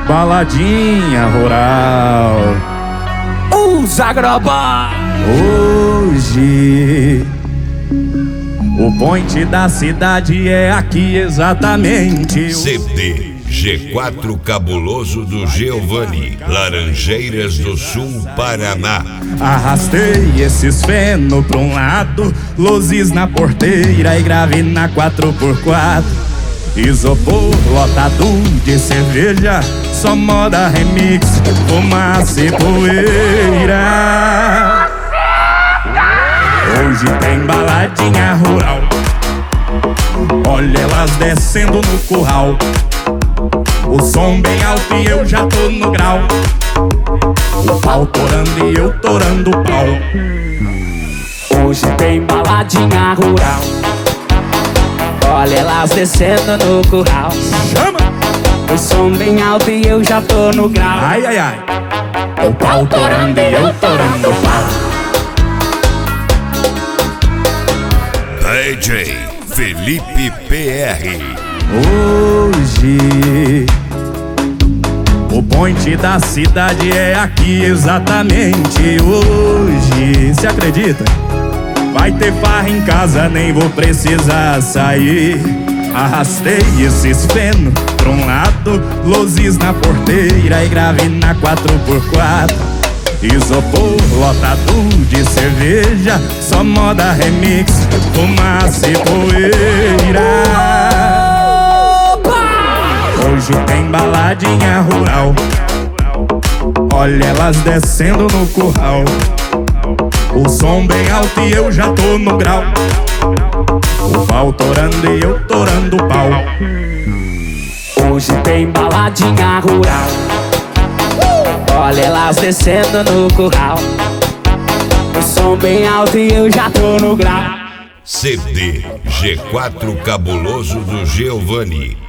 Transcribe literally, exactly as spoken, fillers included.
baladinha rural. Os Agroboy. Hoje o point da cidade é aqui exatamente. C D G quatro Cabuloso do Giovanni, Laranjeiras do Sul, Paraná. Arrastei esses feno pra um lado, luzes na porteira e grave na quatro por quatro. Isopor lotado de cerveja, só moda remix, fumaça e poeira. Hoje tem baladinha rural, olha elas descendo no curral. O som bem alto e eu já tô no grau. O pau torando e eu torando o pau. Hoje tem baladinha rural, olha elas descendo no curral. Chama! O som bem alto e eu já tô no grau. Ai, ai, ai. O pau torando e eu torando o pau. D J Felipe P R. Hoje o point da cidade é aqui exatamente. Hoje, se acredita? Vai ter farra em casa, nem vou precisar sair. Arrastei esses feno pra um lado, luzes na porteira e grave na quatro por quatro. Isopor lotado de cerveja, só moda remix, fumaça e poeira. Hoje tem baladinha rural, olha elas descendo no curral. O som bem alto e eu já tô no grau. O pau torando e eu torando o pau. Hoje tem baladinha rural, olha elas descendo no curral. O som bem alto e eu já tô no grau. C D G quatro Cabuloso do Giovanni,